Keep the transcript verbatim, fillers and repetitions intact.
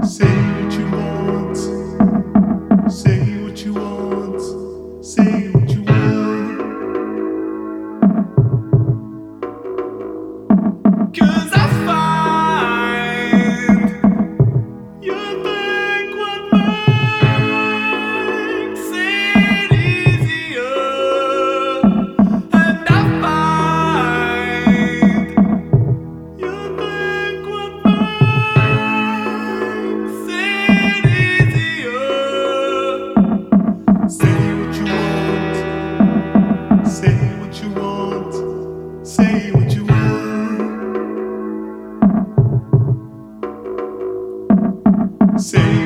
Say what you want. Say what you want. Say what you want. 'Cause I find you think what makes it easier. And I find you think what makes it easier. Say what you want. Say what you want. Say what you want. Say